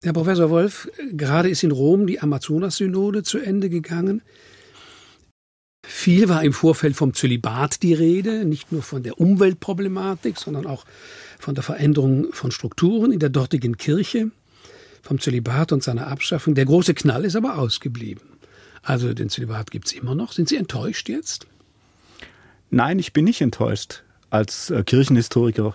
Herr Professor Wolf, gerade ist in Rom die Amazonas-Synode zu Ende gegangen. Viel war im Vorfeld vom Zölibat die Rede, nicht nur von der Umweltproblematik, sondern auch von der Veränderung von Strukturen in der dortigen Kirche, vom Zölibat und seiner Abschaffung. Der große Knall ist aber ausgeblieben. Also den Zölibat gibt es immer noch. Sind Sie enttäuscht jetzt? Nein, ich bin nicht enttäuscht. Als Kirchenhistoriker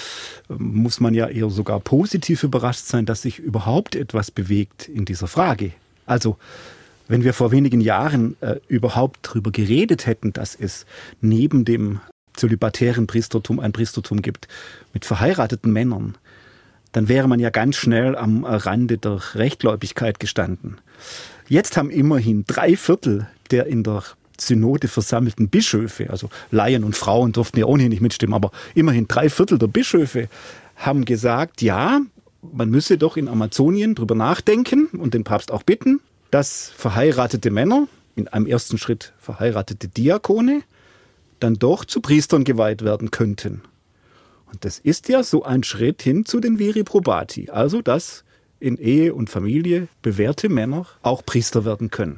muss man ja eher sogar positiv überrascht sein, dass sich überhaupt etwas bewegt in dieser Frage. Also, wenn wir vor wenigen Jahren überhaupt darüber geredet hätten, dass es neben dem zölibatären Priestertum ein Priestertum gibt mit verheirateten Männern, dann wäre man ja ganz schnell am Rande der Rechtgläubigkeit gestanden. Jetzt haben immerhin 3/4 der in der Synode versammelten Bischöfe, also Laien und Frauen durften ja ohnehin nicht mitstimmen, aber immerhin 3/4 der Bischöfe haben gesagt, ja, man müsse doch in Amazonien drüber nachdenken und den Papst auch bitten, dass verheiratete Männer, in einem ersten Schritt verheiratete Diakone, dann doch zu Priestern geweiht werden könnten. Und das ist ja so ein Schritt hin zu den Viri probati, also dass in Ehe und Familie bewährte Männer auch Priester werden können.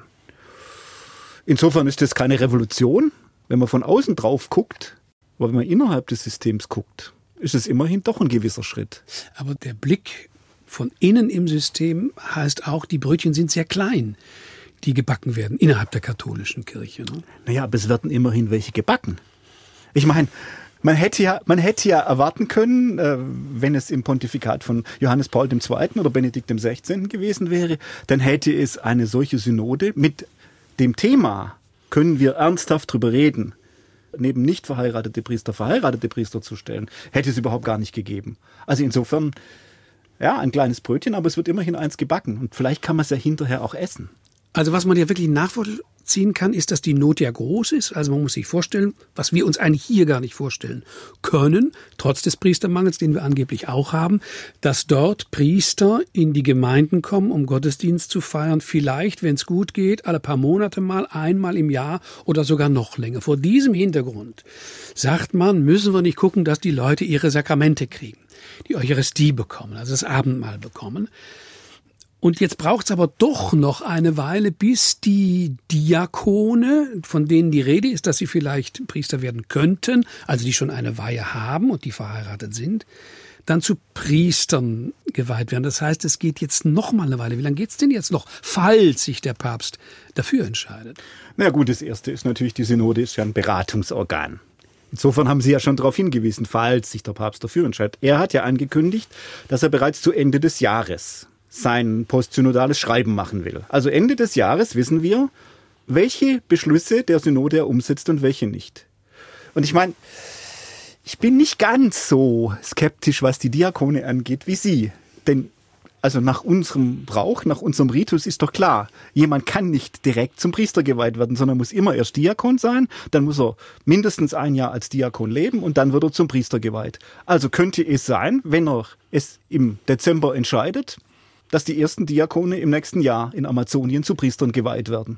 Insofern ist das keine Revolution, wenn man von außen drauf guckt, aber wenn man innerhalb des Systems guckt, ist es immerhin doch ein gewisser Schritt. Aber der Blick von innen im System heißt auch, die Brötchen sind sehr klein, die gebacken werden innerhalb der katholischen Kirche. Ne? Naja, aber es werden immerhin welche gebacken. Ich meine, man hätte ja erwarten können, wenn es im Pontifikat von Johannes Paul II. Oder Benedikt XVI. Gewesen wäre, dann hätte es eine solche Synode mit dem Thema, können wir ernsthaft drüber reden, neben nicht verheiratete Priester zu stellen, hätte es überhaupt gar nicht gegeben. Also insofern, ja, ein kleines Brötchen, aber es wird immerhin eins gebacken. Und vielleicht kann man es ja hinterher auch essen. Also was man ja wirklich nachvollziehen kann, ist, dass die Not ja groß ist. Also man muss sich vorstellen, was wir uns eigentlich hier gar nicht vorstellen können, trotz des Priestermangels, den wir angeblich auch haben, dass dort Priester in die Gemeinden kommen, um Gottesdienst zu feiern. Vielleicht, wenn es gut geht, alle paar Monate mal, einmal im Jahr oder sogar noch länger. Vor diesem Hintergrund sagt man, müssen wir nicht gucken, dass die Leute ihre Sakramente kriegen, die Eucharistie bekommen, also das Abendmahl bekommen. Und jetzt braucht es aber doch noch eine Weile, bis die Diakone, von denen die Rede ist, dass sie vielleicht Priester werden könnten, also die schon eine Weihe haben und die verheiratet sind, dann zu Priestern geweiht werden. Das heißt, es geht jetzt noch mal eine Weile. Wie lange geht es denn jetzt noch, falls sich der Papst dafür entscheidet? Na gut, das Erste ist natürlich, die Synode ist ja ein Beratungsorgan. Insofern haben Sie ja schon darauf hingewiesen, falls sich der Papst dafür entscheidet. Er hat ja angekündigt, dass er bereits zu Ende des Jahres sein postsynodales Schreiben machen will. Also Ende des Jahres wissen wir, welche Beschlüsse der Synode er umsetzt und welche nicht. Und ich meine, ich bin nicht ganz so skeptisch, was die Diakone angeht, wie Sie. Denn also nach unserem Brauch, nach unserem Ritus ist doch klar, jemand kann nicht direkt zum Priester geweiht werden, sondern muss immer erst Diakon sein, dann muss er mindestens ein Jahr als Diakon leben und dann wird er zum Priester geweiht. Also könnte es sein, wenn er es im Dezember entscheidet, dass die ersten Diakone im nächsten Jahr in Amazonien zu Priestern geweiht werden.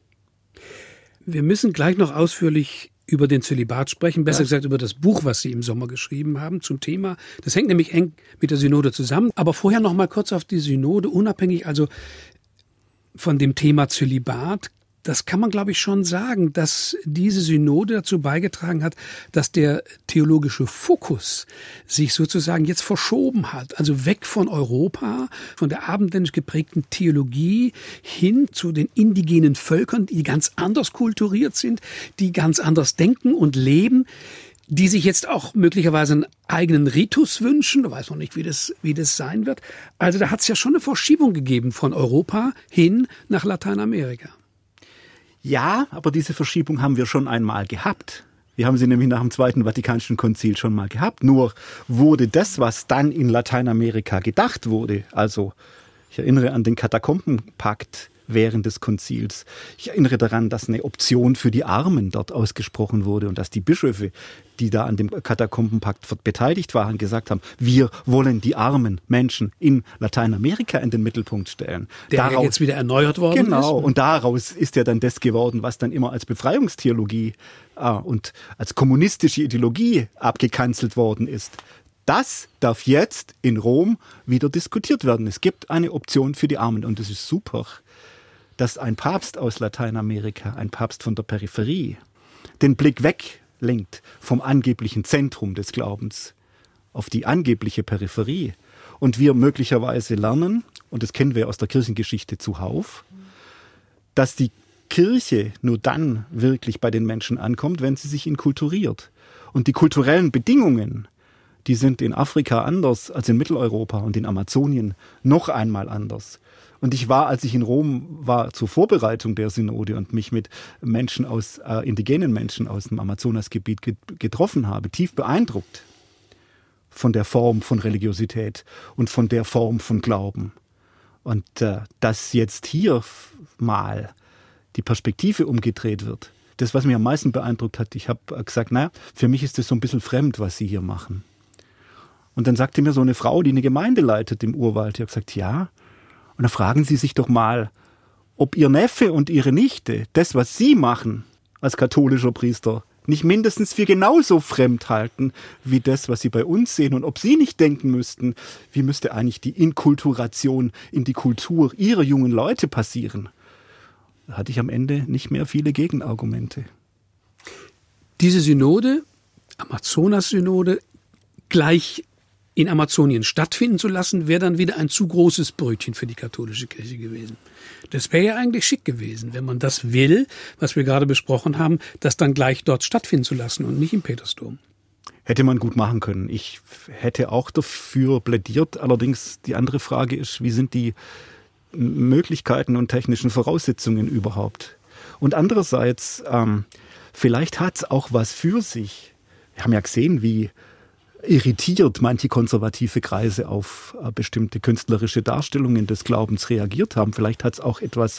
Wir müssen gleich noch ausführlich über den Zölibat sprechen, besser gesagt über das Buch, was Sie im Sommer geschrieben haben zum Thema. Das hängt nämlich eng mit der Synode zusammen. Aber vorher noch mal kurz auf die Synode, unabhängig also von dem Thema Zölibat. Das kann man, glaube ich, schon sagen, dass diese Synode dazu beigetragen hat, dass der theologische Fokus sich sozusagen jetzt verschoben hat. Also weg von Europa, von der abendländisch geprägten Theologie hin zu den indigenen Völkern, die ganz anders kulturiert sind, die ganz anders denken und leben, die sich jetzt auch möglicherweise einen eigenen Ritus wünschen. Da weiß man nicht, wie das sein wird. Also da hat es ja schon eine Verschiebung gegeben von Europa hin nach Lateinamerika. Ja, aber diese Verschiebung haben wir schon einmal gehabt. Wir haben sie nämlich nach dem Zweiten Vatikanischen Konzil schon mal gehabt. Nur wurde das, was dann in Lateinamerika gedacht wurde, also ich erinnere an den Katakombenpakt während des Konzils. Ich erinnere daran, dass eine Option für die Armen dort ausgesprochen wurde und dass die Bischöfe, die da an dem Katakombenpakt beteiligt waren, gesagt haben, wir wollen die armen Menschen in Lateinamerika in den Mittelpunkt stellen. Der jetzt wieder erneuert worden ist. Genau, und daraus ist ja dann das geworden, was dann immer als Befreiungstheologie und als kommunistische Ideologie abgekanzelt worden ist. Das darf jetzt in Rom wieder diskutiert werden. Es gibt eine Option für die Armen und es ist super, dass ein Papst aus Lateinamerika, ein Papst von der Peripherie, den Blick weglenkt vom angeblichen Zentrum des Glaubens auf die angebliche Peripherie und wir möglicherweise lernen, und das kennen wir aus der Kirchengeschichte zuhauf, dass die Kirche nur dann wirklich bei den Menschen ankommt, wenn sie sich inkulturiert. Und die kulturellen Bedingungen, die sind in Afrika anders als in Mitteleuropa und in Amazonien noch einmal anders. Und ich war, als ich in Rom war, zur Vorbereitung der Synode und mich mit Menschen indigenen Menschen aus dem Amazonasgebiet getroffen habe, tief beeindruckt von der Form von Religiosität und von der Form von Glauben. Und dass jetzt hier mal die Perspektive umgedreht wird, das, was mich am meisten beeindruckt hat, ich habe gesagt, für mich ist das so ein bisschen fremd, was Sie hier machen. Und dann sagte mir so eine Frau, die eine Gemeinde leitet im Urwald, die hat gesagt, ja, und dann fragen Sie sich doch mal, ob Ihr Neffe und Ihre Nichte das, was Sie machen als katholischer Priester, nicht mindestens für genauso fremd halten wie das, was Sie bei uns sehen. Und ob Sie nicht denken müssten, wie müsste eigentlich die Inkulturation in die Kultur Ihrer jungen Leute passieren? Da hatte ich am Ende nicht mehr viele Gegenargumente. Diese Synode, Amazonas-Synode, gleich in Amazonien stattfinden zu lassen, wäre dann wieder ein zu großes Brötchen für die katholische Kirche gewesen. Das wäre ja eigentlich schick gewesen, wenn man das will, was wir gerade besprochen haben, das dann gleich dort stattfinden zu lassen und nicht im Petersdom. Hätte man gut machen können. Ich hätte auch dafür plädiert. Allerdings die andere Frage ist, wie sind die Möglichkeiten und technischen Voraussetzungen überhaupt? Und andererseits, vielleicht hat es auch was für sich. Wir haben ja gesehen, wie irritiert manche konservative Kreise auf bestimmte künstlerische Darstellungen des Glaubens reagiert haben. Vielleicht hat es auch etwas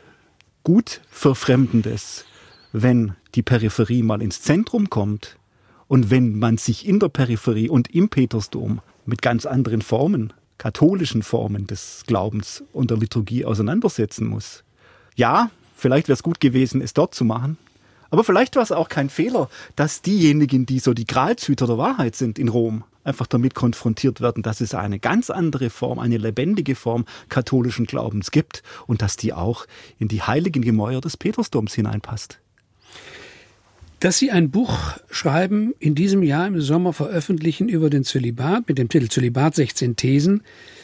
gut Verfremdendes, wenn die Peripherie mal ins Zentrum kommt und wenn man sich in der Peripherie und im Petersdom mit ganz anderen Formen, katholischen Formen des Glaubens und der Liturgie auseinandersetzen muss. Ja, vielleicht wäre es gut gewesen, es dort zu machen. Aber vielleicht war es auch kein Fehler, dass diejenigen, die so die Gralshüter der Wahrheit sind in Rom, einfach damit konfrontiert werden, dass es eine ganz andere Form, eine lebendige Form katholischen Glaubens gibt und dass die auch in die heiligen Gemäuer des Petersdoms hineinpasst. Dass Sie ein Buch schreiben, in diesem Jahr im Sommer veröffentlichen über den Zölibat, mit dem Titel Zölibat 16 Thesen,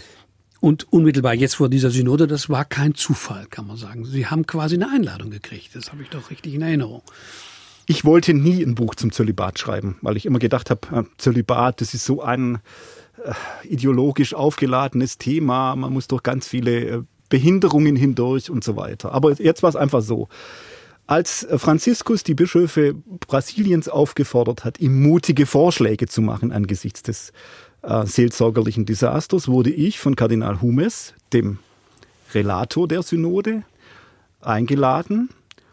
und unmittelbar jetzt vor dieser Synode, das war kein Zufall, kann man sagen. Sie haben quasi eine Einladung gekriegt. Das habe ich doch richtig in Erinnerung. Ich wollte nie ein Buch zum Zölibat schreiben, weil ich immer gedacht habe, Zölibat, das ist so ein ideologisch aufgeladenes Thema. Man muss durch ganz viele Behinderungen hindurch und so weiter. Aber jetzt war es einfach so. Als Franziskus die Bischöfe Brasiliens aufgefordert hat, ihm mutige Vorschläge zu machen angesichts des seelsorgerlichen Desasters, wurde ich von Kardinal Humes, dem Relator der Synode, eingeladen,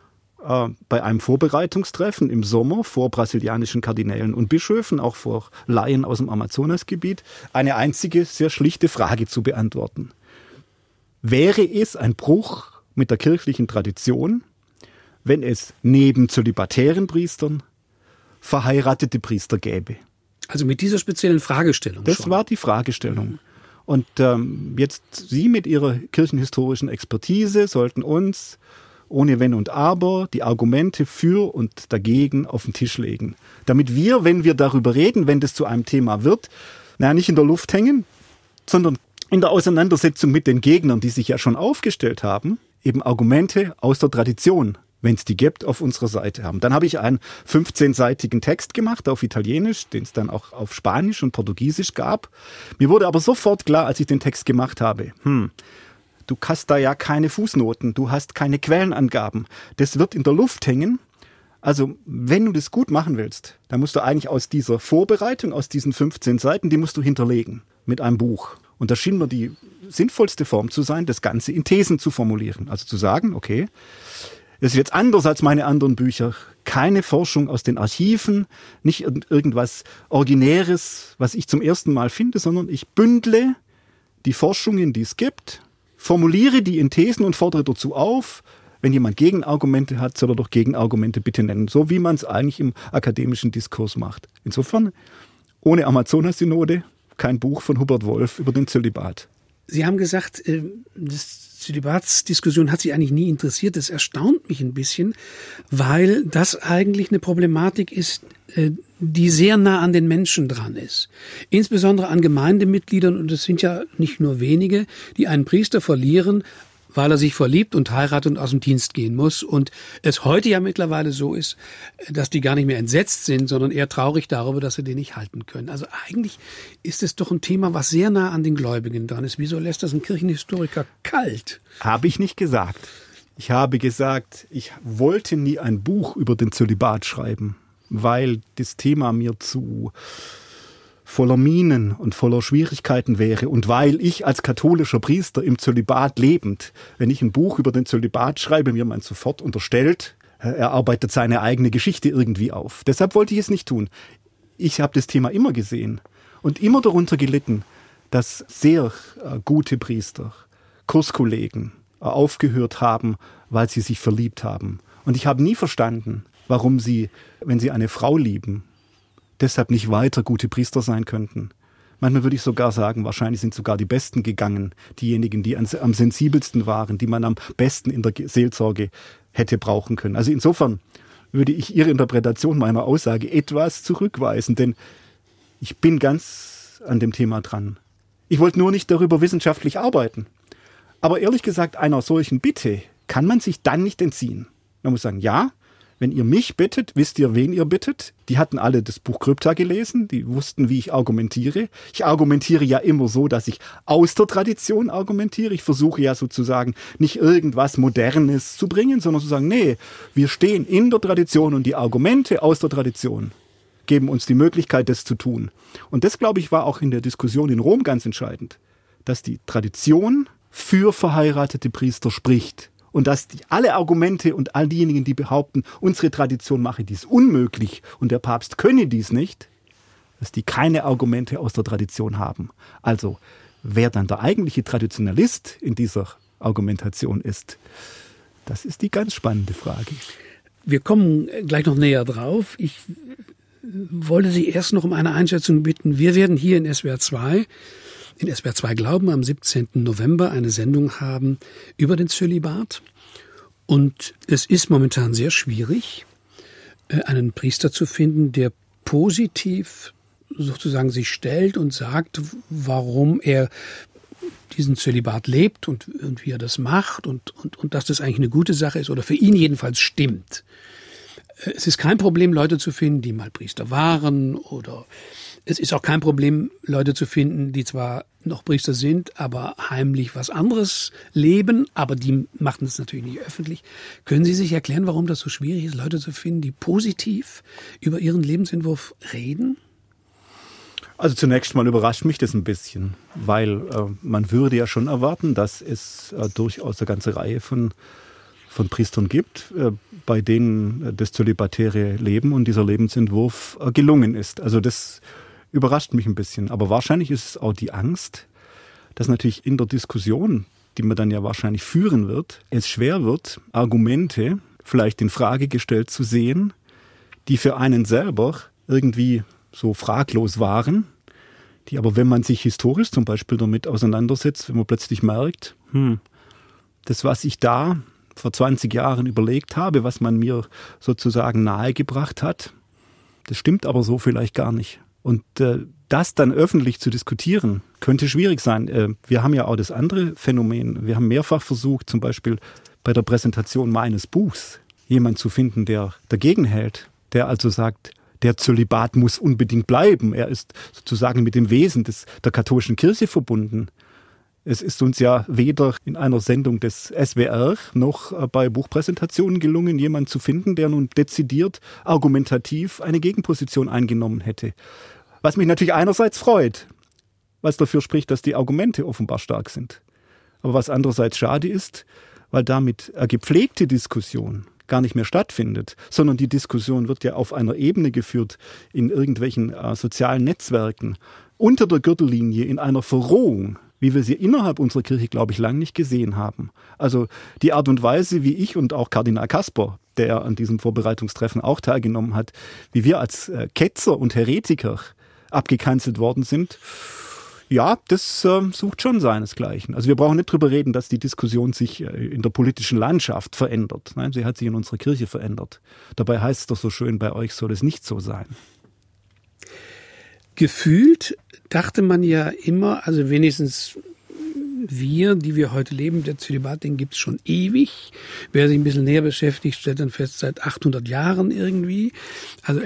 bei einem Vorbereitungstreffen im Sommer vor brasilianischen Kardinälen und Bischöfen, auch vor Laien aus dem Amazonasgebiet, eine einzige, sehr schlichte Frage zu beantworten. Wäre es ein Bruch mit der kirchlichen Tradition, wenn es neben zölibatären Priestern verheiratete Priester gäbe? Also mit dieser speziellen Fragestellung Das schon. war die Fragestellung. Und jetzt Sie mit Ihrer kirchenhistorischen Expertise sollten uns ohne Wenn und Aber die Argumente für und dagegen auf den Tisch legen. Damit wir, wenn wir darüber reden, wenn das zu einem Thema wird, nicht in der Luft hängen, sondern in der Auseinandersetzung mit den Gegnern, die sich ja schon aufgestellt haben, eben Argumente aus der Tradition, wenn es die gibt, auf unserer Seite haben. Dann habe ich einen 15-seitigen Text gemacht auf Italienisch, den es dann auch auf Spanisch und Portugiesisch gab. Mir wurde aber sofort klar, als ich den Text gemacht habe, du hast da ja keine Fußnoten, du hast keine Quellenangaben. Das wird in der Luft hängen. Also, wenn du das gut machen willst, dann musst du eigentlich aus dieser Vorbereitung, aus diesen 15 Seiten, die musst du hinterlegen mit einem Buch. Und das schien mir die sinnvollste Form zu sein, das Ganze in Thesen zu formulieren. Also zu sagen, okay, das ist jetzt anders als meine anderen Bücher. Keine Forschung aus den Archiven, nicht irgendwas Originäres, was ich zum ersten Mal finde, sondern ich bündle die Forschungen, die es gibt, formuliere die in Thesen und fordere dazu auf, wenn jemand Gegenargumente hat, soll er doch Gegenargumente bitte nennen. So wie man es eigentlich im akademischen Diskurs macht. Insofern ohne Amazonas-Synode kein Buch von Hubert Wolf über den Zölibat. Sie haben gesagt, das Zölibatsdiskussion hat Sie eigentlich nie interessiert. Das erstaunt mich ein bisschen, weil das eigentlich eine Problematik ist, die sehr nah an den Menschen dran ist. Insbesondere an Gemeindemitgliedern, und es sind ja nicht nur wenige, die einen Priester verlieren, weil er sich verliebt und heiratet und aus dem Dienst gehen muss. Und es heute ja mittlerweile so ist, dass die gar nicht mehr entsetzt sind, sondern eher traurig darüber, dass sie den nicht halten können. Also eigentlich ist es doch ein Thema, was sehr nah an den Gläubigen dran ist. Wieso lässt das ein Kirchenhistoriker kalt? Habe ich nicht gesagt. Ich habe gesagt, ich wollte nie ein Buch über den Zölibat schreiben, weil das Thema mir zu voller Minen und voller Schwierigkeiten wäre und weil ich als katholischer Priester im Zölibat lebend, wenn ich ein Buch über den Zölibat schreibe, mir man sofort unterstellt, er arbeitet seine eigene Geschichte irgendwie auf. Deshalb wollte ich es nicht tun. Ich habe das Thema immer gesehen und immer darunter gelitten, dass sehr gute Priester, Kurskollegen aufgehört haben, weil sie sich verliebt haben. Und ich habe nie verstanden, warum sie, wenn sie eine Frau lieben, deshalb nicht weiter gute Priester sein könnten. Manchmal würde ich sogar sagen, wahrscheinlich sind sogar die Besten gegangen, diejenigen, die am sensibelsten waren, die man am besten in der Seelsorge hätte brauchen können. Also insofern würde ich Ihre Interpretation meiner Aussage etwas zurückweisen, denn ich bin ganz an dem Thema dran. Ich wollte nur nicht darüber wissenschaftlich arbeiten. Aber ehrlich gesagt, einer solchen Bitte kann man sich dann nicht entziehen. Man muss sagen, ja, wenn ihr mich bittet, wisst ihr, wen ihr bittet? Die hatten alle das Buch Krypta gelesen, die wussten, wie ich argumentiere. Ich argumentiere ja immer so, dass ich aus der Tradition argumentiere. Ich versuche ja sozusagen nicht irgendwas Modernes zu bringen, sondern zu sagen, nee, wir stehen in der Tradition und die Argumente aus der Tradition geben uns die Möglichkeit, das zu tun. Und das, glaube ich, war auch in der Diskussion in Rom ganz entscheidend, dass die Tradition für verheiratete Priester spricht. Und dass alle Argumente und all diejenigen, die behaupten, unsere Tradition mache dies unmöglich und der Papst könne dies nicht, dass die keine Argumente aus der Tradition haben. Also, wer dann der eigentliche Traditionalist in dieser Argumentation ist, das ist die ganz spannende Frage. Wir kommen gleich noch näher drauf. Ich wollte Sie erst noch um eine Einschätzung bitten. Wir werden hier in SWR 2 Glauben am 17. November eine Sendung haben über den Zölibat. Und es ist momentan sehr schwierig, einen Priester zu finden, der positiv sozusagen sich stellt und sagt, warum er diesen Zölibat lebt und wie er das macht und dass das eigentlich eine gute Sache ist oder für ihn jedenfalls stimmt. Es ist kein Problem, Leute zu finden, die mal Priester waren, oder es ist auch kein Problem, Leute zu finden, die zwar noch Priester sind, aber heimlich was anderes leben, aber die machen es natürlich nicht öffentlich. Können Sie sich erklären, warum das so schwierig ist, Leute zu finden, die positiv über ihren Lebensentwurf reden? Also zunächst mal überrascht mich das ein bisschen, weil man würde ja schon erwarten, dass es durchaus eine ganze Reihe von Priestern gibt, bei denen das zölibatäre Leben und dieser Lebensentwurf gelungen ist. Also das überrascht mich ein bisschen. Aber wahrscheinlich ist es auch die Angst, dass natürlich in der Diskussion, die man dann ja wahrscheinlich führen wird, es schwer wird, Argumente vielleicht in Frage gestellt zu sehen, die für einen selber irgendwie so fraglos waren, die aber, wenn man sich historisch zum Beispiel damit auseinandersetzt, wenn man plötzlich merkt, das, was ich da vor 20 Jahren überlegt habe, was man mir sozusagen nahegebracht hat, das stimmt aber so vielleicht gar nicht. Und das dann öffentlich zu diskutieren, könnte schwierig sein. Wir haben ja auch das andere Phänomen. Wir haben mehrfach versucht, zum Beispiel bei der Präsentation meines Buchs, jemanden zu finden, der dagegen hält, der also sagt, der Zölibat muss unbedingt bleiben. Er ist sozusagen mit dem Wesen der katholischen Kirche verbunden. Es ist uns ja weder in einer Sendung des SWR noch bei Buchpräsentationen gelungen, jemanden zu finden, der nun dezidiert argumentativ eine Gegenposition eingenommen hätte. Was mich natürlich einerseits freut, was dafür spricht, dass die Argumente offenbar stark sind. Aber was andererseits schade ist, weil damit eine gepflegte Diskussion gar nicht mehr stattfindet, sondern die Diskussion wird ja auf einer Ebene geführt, in irgendwelchen sozialen Netzwerken, unter der Gürtellinie, in einer Verrohung, wie wir sie innerhalb unserer Kirche, glaube ich, lange nicht gesehen haben. Also die Art und Weise, wie ich und auch Kardinal Kasper, der an diesem Vorbereitungstreffen auch teilgenommen hat, wie wir als Ketzer und Heretiker abgekanzelt worden sind. Ja, das sucht schon seinesgleichen. Also wir brauchen nicht drüber reden, dass die Diskussion sich in der politischen Landschaft verändert. Nein, sie hat sich in unserer Kirche verändert. Dabei heißt es doch so schön, bei euch soll es nicht so sein. Gefühlt dachte man ja immer, also wenigstens wir, die wir heute leben, der Zölibat, den gibt es schon ewig. Wer sich ein bisschen näher beschäftigt, stellt dann fest, seit 800 Jahren irgendwie. Also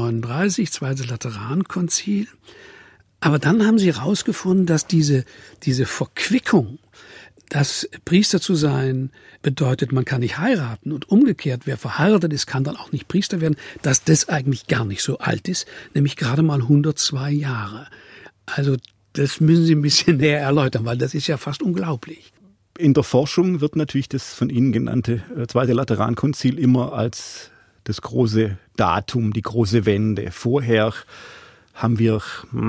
1139, Zweites Laterankonzil. Aber dann haben sie herausgefunden, dass diese Verquickung, dass Priester zu sein bedeutet, man kann nicht heiraten und umgekehrt, wer verheiratet ist, kann dann auch nicht Priester werden, dass das eigentlich gar nicht so alt ist, nämlich gerade mal 102 Jahre. Also das müssen Sie ein bisschen näher erläutern, weil das ist ja fast unglaublich. In der Forschung wird natürlich das von Ihnen genannte Zweite Laterankonzil immer als das große Datum, die große Wende. Vorher haben wir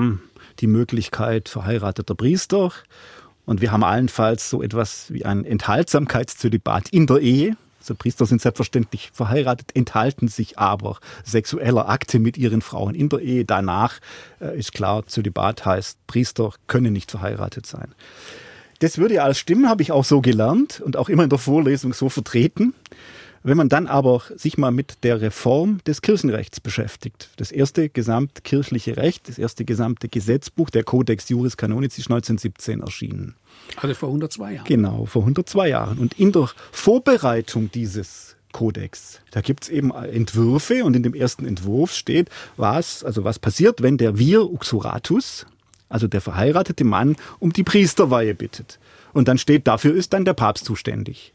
die Möglichkeit verheirateter Priester und wir haben allenfalls so etwas wie ein Enthaltsamkeitszölibat in der Ehe. Also Priester sind selbstverständlich verheiratet, enthalten sich aber sexueller Akte mit ihren Frauen in der Ehe. Danach ist klar, Zölibat heißt, Priester können nicht verheiratet sein. Das würde ja alles stimmen, habe ich auch so gelernt und auch immer in der Vorlesung so vertreten. Wenn man dann aber sich mal mit der Reform des Kirchenrechts beschäftigt, das erste gesamtkirchliche Recht, das erste gesamte Gesetzbuch, der Codex Juris Canonici, 1917 erschienen. Also vor 102 Jahren. Genau, vor 102 Jahren. Und in der Vorbereitung dieses Kodex, da gibt es eben Entwürfe und in dem ersten Entwurf steht, was passiert, wenn der vir uxuratus, also der verheiratete Mann, um die Priesterweihe bittet. Und dann steht, dafür ist dann der Papst zuständig.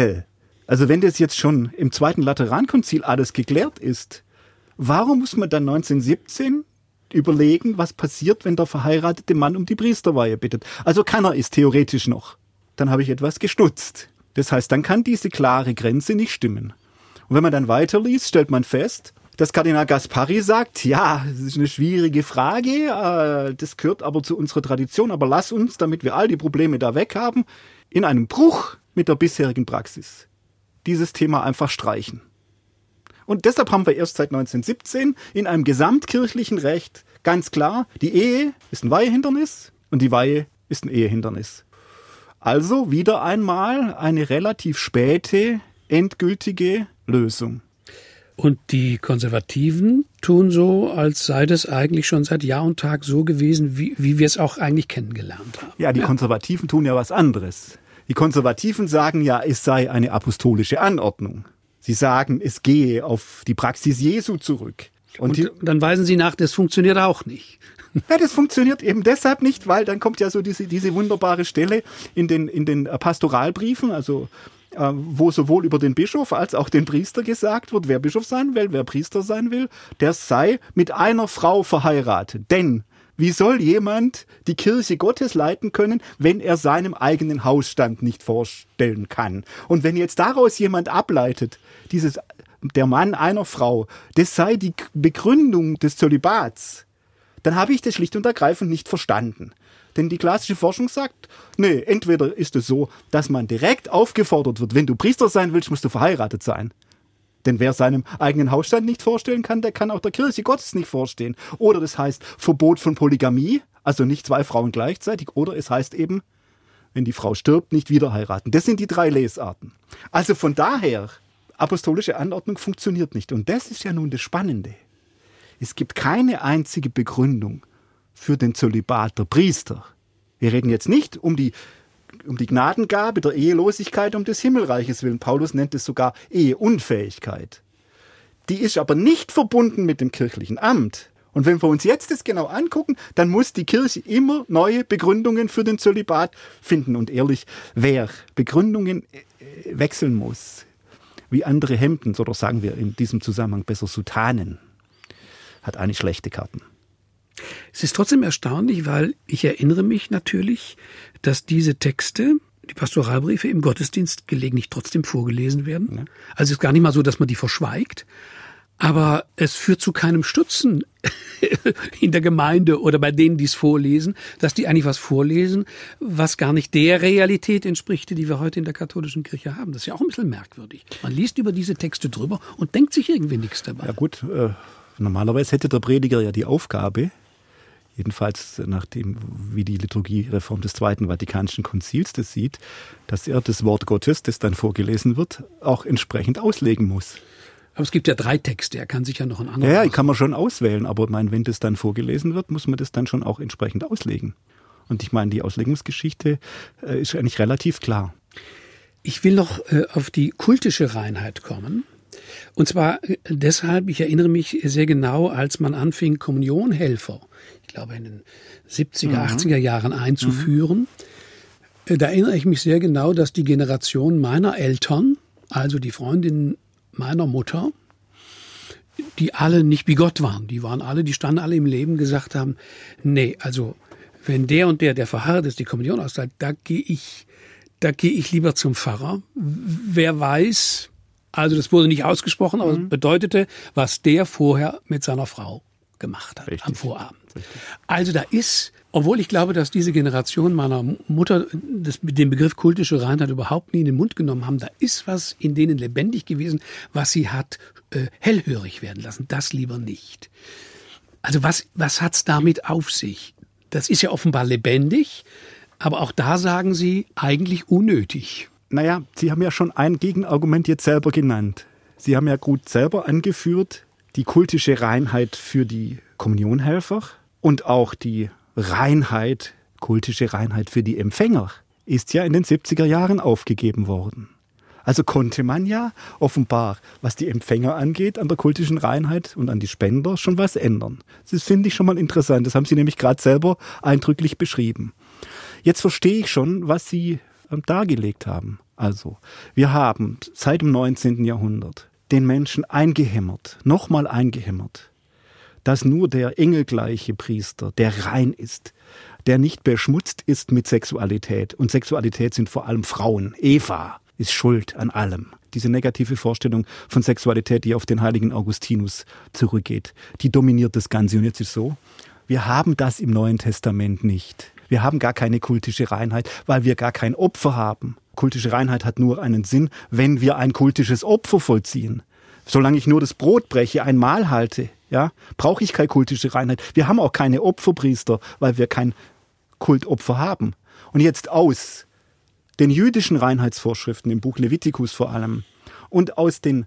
Also wenn das jetzt schon im Zweiten Laterankonzil alles geklärt ist, warum muss man dann 1917 überlegen, was passiert, wenn der verheiratete Mann um die Priesterweihe bittet? Also kann er es theoretisch noch. Dann habe ich etwas gestutzt. Das heißt, dann kann diese klare Grenze nicht stimmen. Und wenn man dann weiterliest, stellt man fest, dass Kardinal Gaspari sagt, ja, das ist eine schwierige Frage, das gehört aber zu unserer Tradition, aber lass uns, damit wir all die Probleme da weg haben, in einem Bruch mit der bisherigen Praxis dieses Thema einfach streichen. Und deshalb haben wir erst seit 1917 in einem gesamtkirchlichen Recht ganz klar, die Ehe ist ein Weihehindernis und die Weihe ist ein Ehehindernis. Also wieder einmal eine relativ späte, endgültige Lösung. Und die Konservativen tun so, als sei das eigentlich schon seit Jahr und Tag so gewesen, wie wir es auch eigentlich kennengelernt haben. Ja, die Konservativen tun ja was anderes. Die Konservativen sagen ja, es sei eine apostolische Anordnung. Sie sagen, es gehe auf die Praxis Jesu zurück. Und dann weisen Sie nach, das funktioniert auch nicht. Ja, das funktioniert eben deshalb nicht, weil dann kommt ja so diese wunderbare Stelle in den Pastoralbriefen, also wo sowohl über den Bischof als auch den Priester gesagt wird, wer Bischof sein will, wer Priester sein will, der sei mit einer Frau verheiratet. Denn wie soll jemand die Kirche Gottes leiten können, wenn er seinem eigenen Hausstand nicht vorstellen kann? Und wenn jetzt daraus jemand ableitet, der Mann einer Frau, das sei die Begründung des Zölibats, dann habe ich das schlicht und ergreifend nicht verstanden. Denn die klassische Forschung sagt, nee, entweder ist es so, dass man direkt aufgefordert wird, wenn du Priester sein willst, musst du verheiratet sein. Denn wer seinem eigenen Hausstand nicht vorstellen kann, der kann auch der Kirche Gottes nicht vorstehen. Oder das heißt Verbot von Polygamie, also nicht 2 Frauen gleichzeitig. Oder es heißt eben, wenn die Frau stirbt, nicht wieder heiraten. Das sind die 3 Lesarten. Also von daher, apostolische Anordnung funktioniert nicht. Und das ist ja nun das Spannende. Es gibt keine einzige Begründung für den Zölibat der Priester. Wir reden jetzt nicht um die Gnadengabe der Ehelosigkeit um des Himmelreiches willen. Paulus nennt es sogar Eheunfähigkeit. Die ist aber nicht verbunden mit dem kirchlichen Amt. Und wenn wir uns jetzt das genau angucken, dann muss die Kirche immer neue Begründungen für den Zölibat finden. Und ehrlich, wer Begründungen wechseln muss, wie andere Hemden, oder sagen wir in diesem Zusammenhang besser Soutanen, hat eigentlich schlechte Karten. Es ist trotzdem erstaunlich, weil ich erinnere mich natürlich, dass diese Texte, die Pastoralbriefe im Gottesdienst gelegentlich trotzdem vorgelesen werden. Ja. Also es ist gar nicht mal so, dass man die verschweigt, aber es führt zu keinem Stutzen in der Gemeinde oder bei denen, die es vorlesen, dass die eigentlich was vorlesen, was gar nicht der Realität entspricht, die wir heute in der katholischen Kirche haben. Das ist ja auch ein bisschen merkwürdig. Man liest über diese Texte drüber und denkt sich irgendwie nichts dabei. Ja gut, normalerweise hätte der Prediger ja die Aufgabe, jedenfalls nach dem, wie die Liturgiereform des Zweiten Vatikanischen Konzils das sieht, dass er das Wort Gottes, das dann vorgelesen wird, auch entsprechend auslegen muss. Aber es gibt ja 3 Texte, er kann sich ja noch einen anderen. Ja, kann man schon auswählen, aber ich meine, wenn das dann vorgelesen wird, muss man das dann schon auch entsprechend auslegen. Und ich meine, die Auslegungsgeschichte ist eigentlich relativ klar. Ich will noch auf die kultische Reinheit kommen. Und zwar deshalb, ich erinnere mich sehr genau, als man anfing, Kommunionhelfer, ich glaube in den 70er, 80er Jahren einzuführen. Da erinnere ich mich sehr genau, dass die Generation meiner Eltern, also die Freundinnen meiner Mutter, die alle nicht bigott waren, die standen alle im Leben, gesagt haben, nee, also wenn der und der verheiratet ist, die Kommunion austeilt, da gehe ich lieber zum Pfarrer. Wer weiß, also das wurde nicht ausgesprochen, aber es bedeutete, was der vorher mit seiner Frau gemacht hat. Richtig. Am Vorabend. Richtig. Also da ist, obwohl ich glaube, dass diese Generation meiner Mutter den Begriff kultische Reinheit überhaupt nie in den Mund genommen haben, da ist was in denen lebendig gewesen, was sie hat hellhörig werden lassen. Das lieber nicht. Also was hat's damit auf sich? Das ist ja offenbar lebendig, aber auch da sagen Sie, eigentlich unnötig. Naja, Sie haben ja schon ein Gegenargument jetzt selber genannt. Sie haben ja gut selber angeführt, die kultische Reinheit für die Kommunionhelfer und auch die kultische Reinheit für die Empfänger ist ja in den 70er Jahren aufgegeben worden. Also konnte man ja offenbar, was die Empfänger angeht, an der kultischen Reinheit und an die Spender schon was ändern. Das finde ich schon mal interessant. Das haben Sie nämlich gerade selber eindrücklich beschrieben. Jetzt verstehe ich schon, was Sie dargelegt haben. Also, wir haben seit dem 19. Jahrhundert den Menschen nochmal eingehämmert, dass nur der engelgleiche Priester, der rein ist, der nicht beschmutzt ist mit Sexualität. Und Sexualität sind vor allem Frauen. Eva ist schuld an allem. Diese negative Vorstellung von Sexualität, die auf den heiligen Augustinus zurückgeht, die dominiert das Ganze. Und jetzt ist so, wir haben das im Neuen Testament nicht. Wir haben gar keine kultische Reinheit, weil wir gar kein Opfer haben. Kultische Reinheit hat nur einen Sinn, wenn wir ein kultisches Opfer vollziehen. Solange ich nur das Brot breche, ein Mahl halte, ja, brauche ich keine kultische Reinheit. Wir haben auch keine Opferpriester, weil wir kein Kultopfer haben. Und jetzt aus den jüdischen Reinheitsvorschriften im Buch Levitikus vor allem und aus den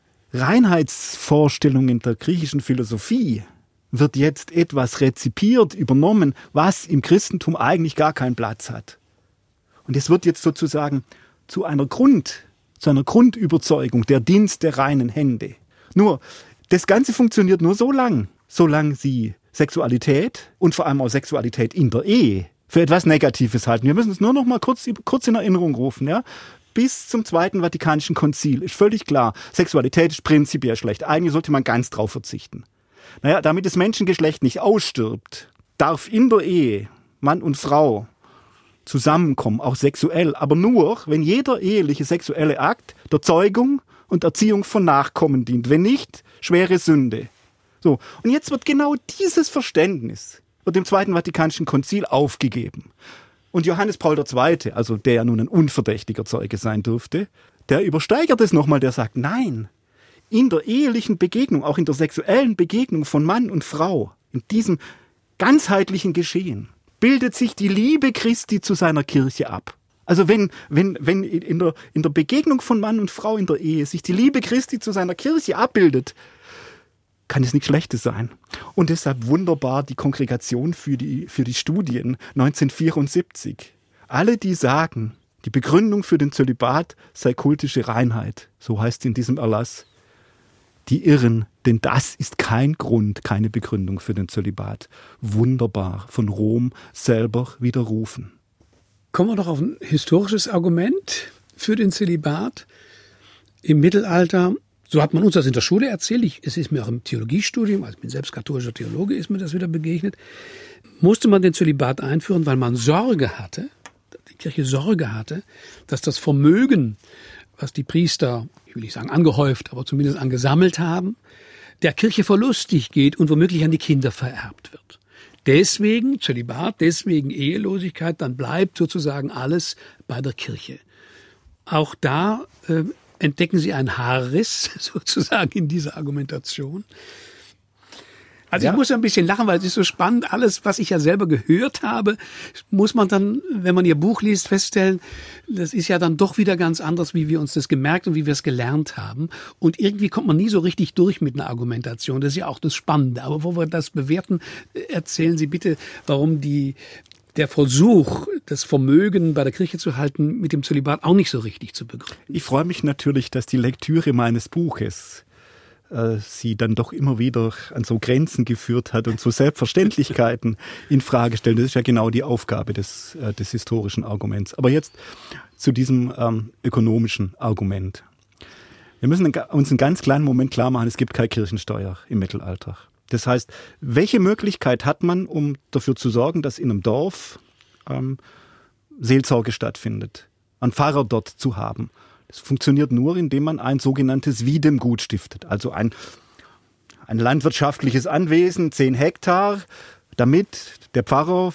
Reinheitsvorstellungen der griechischen Philosophie wird jetzt etwas rezipiert, übernommen, was im Christentum eigentlich gar keinen Platz hat. Und es wird jetzt sozusagen zu einer Grundüberzeugung, der Dienst der reinen Hände. Nur, das Ganze funktioniert nur solange Sie Sexualität und vor allem auch Sexualität in der Ehe für etwas Negatives halten. Wir müssen es nur noch mal kurz in Erinnerung rufen, ja? Bis zum Zweiten Vatikanischen Konzil ist völlig klar, Sexualität ist prinzipiell schlecht. Eigentlich sollte man ganz drauf verzichten. Naja, damit das Menschengeschlecht nicht ausstirbt, darf in der Ehe Mann und Frau zusammenkommen, auch sexuell, aber nur, wenn jeder eheliche sexuelle Akt der Zeugung und Erziehung von Nachkommen dient. Wenn nicht, schwere Sünde. So, und jetzt wird genau dieses Verständnis im Zweiten Vatikanischen Konzil aufgegeben. Und Johannes Paul II., also der ja nun ein unverdächtiger Zeuge sein dürfte, der übersteigert es nochmal, der sagt, nein, in der ehelichen Begegnung, auch in der sexuellen Begegnung von Mann und Frau, in diesem ganzheitlichen Geschehen, bildet sich die Liebe Christi zu seiner Kirche ab. Also wenn in der Begegnung von Mann und Frau in der Ehe sich die Liebe Christi zu seiner Kirche abbildet, kann es nichts Schlechtes sein. Und deshalb wunderbar die Kongregation für die Studien 1974. Alle, die sagen, die Begründung für den Zölibat sei kultische Reinheit, so heißt es in diesem Erlass, die irren, denn das ist kein Grund, keine Begründung für den Zölibat. Wunderbar, von Rom selber widerrufen. Kommen wir doch auf ein historisches Argument für den Zölibat. Im Mittelalter, so hat man uns das in der Schule erzählt, es ist mir auch im Theologiestudium, also ich bin selbst katholischer Theologe, ist mir das wieder begegnet, musste man den Zölibat einführen, weil man Sorge hatte, die Kirche Sorge hatte, dass das Vermögen, was die Priester, ich will nicht sagen angehäuft, aber zumindest angesammelt haben, der Kirche verlustig geht und womöglich an die Kinder vererbt wird. Deswegen Zölibat, deswegen Ehelosigkeit, dann bleibt sozusagen alles bei der Kirche. Auch da entdecken Sie einen Haarriss sozusagen in dieser Argumentation. Also ich muss ein bisschen lachen, weil es ist so spannend. Alles, was ich ja selber gehört habe, muss man dann, wenn man Ihr Buch liest, feststellen, das ist ja dann doch wieder ganz anders, wie wir uns das gemerkt und wie wir es gelernt haben. Und irgendwie kommt man nie so richtig durch mit einer Argumentation. Das ist ja auch das Spannende. Aber wo wir das bewerten, erzählen Sie bitte, warum der Versuch, das Vermögen bei der Kirche zu halten, mit dem Zölibat auch nicht so richtig zu begründen. Ich freue mich natürlich, dass die Lektüre meines Buches sie dann doch immer wieder an so Grenzen geführt hat und so Selbstverständlichkeiten in Frage stellen. Das ist ja genau die Aufgabe des historischen Arguments. Aber jetzt zu diesem ökonomischen Argument. Wir müssen uns einen ganz kleinen Moment klar machen, es gibt keine Kirchensteuer im Mittelalter. Das heißt, welche Möglichkeit hat man, um dafür zu sorgen, dass in einem Dorf Seelsorge stattfindet, einen Pfarrer dort zu haben? Das funktioniert nur, indem man ein sogenanntes Wiedemgut stiftet, also ein landwirtschaftliches Anwesen, 10 Hektar, damit der Pfarrer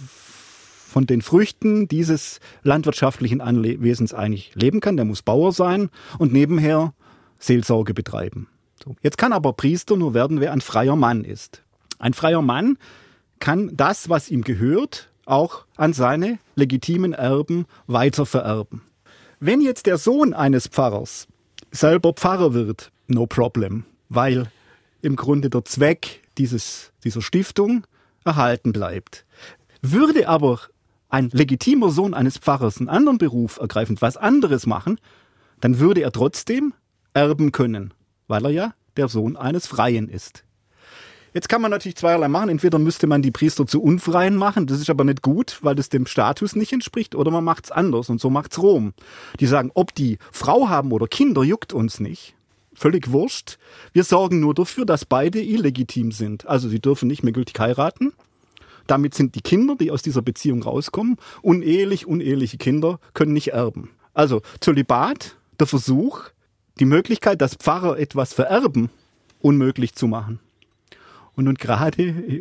von den Früchten dieses landwirtschaftlichen Anwesens eigentlich leben kann. Der muss Bauer sein und nebenher Seelsorge betreiben. So. Jetzt kann aber Priester nur werden, wer ein freier Mann ist. Ein freier Mann kann das, was ihm gehört, auch an seine legitimen Erben weitervererben. Wenn jetzt der Sohn eines Pfarrers selber Pfarrer wird, no problem, weil im Grunde der Zweck dieser Stiftung erhalten bleibt. Würde aber ein legitimer Sohn eines Pfarrers einen anderen Beruf ergreifen, was anderes machen, dann würde er trotzdem erben können, weil er ja der Sohn eines Freien ist. Jetzt kann man natürlich zweierlei machen. Entweder müsste man die Priester zu Unfreien machen, das ist aber nicht gut, weil das dem Status nicht entspricht, oder man macht's anders und so macht's Rom. Die sagen, ob die Frau haben oder Kinder, juckt uns nicht. Völlig wurscht. Wir sorgen nur dafür, dass beide illegitim sind. Also sie dürfen nicht mehr gültig heiraten. Damit sind die Kinder, die aus dieser Beziehung rauskommen, uneheliche Kinder können nicht erben. Also Zölibat, der Versuch, die Möglichkeit, dass Pfarrer etwas vererben, unmöglich zu machen. Und nun gerade